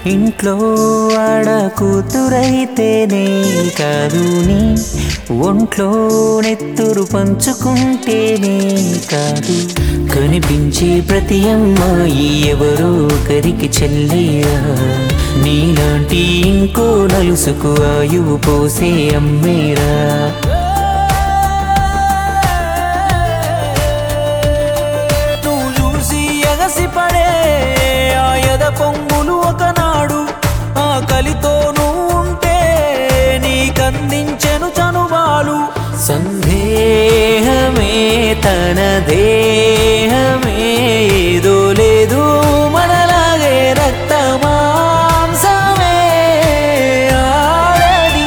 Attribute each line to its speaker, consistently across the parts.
Speaker 1: ఇంట్లో ఆడ కూతురైతేనే కాదు నీ ఒంట్లో నెత్తురు పంచుకుంటేనే కాదు కనిపించే ప్రతి అమ్మాయి ఎవరో ఒకరికి చెల్లిరా నీలాంటి ఇంకో నలుసుకు ఆయువు పోసే అమ్మేరా నువ్వు చూసి ఎగసిపడే ఆయద పొంగులు ఒకనాడు ఆకలితో నువ్వు ఉంటే నీకందించెను చనుబాలు సందేహమే తన దేహమే ఏదో లేదు మనలాగే రక్త మాంసమే ఆడది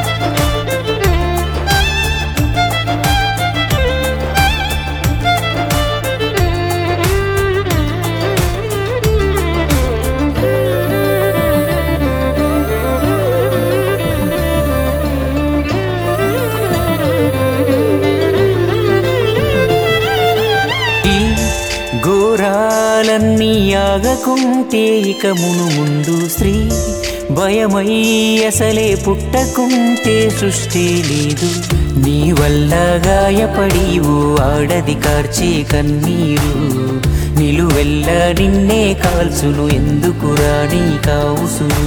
Speaker 1: ఘోరాలన్నీ ఆగకుంటే ఇక ముందు స్త్రీ భయమై అసలే పుట్టకుంటే సృష్టి లేదు నీ వల్ల గాయపడి ఓ ఆడది కార్చే కన్నీరు నిలువెల్ల నిన్నే కాల్చును ఎందుకురా నీ కావుసురు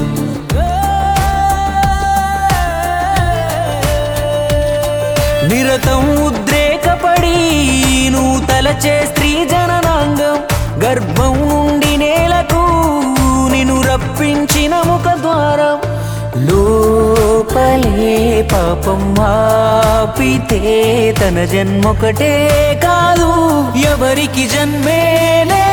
Speaker 1: నిరతం ఉద్రేకపడి నువ్వు తలచే స్త్రీ జననాంగం గర్భం నుండి నేలకు నిన్ను రప్పించిన ముఖద్వారం లోపలే పాపం ఆపితే తన జన్మొకటే కాదు ఎవరికి జన్మే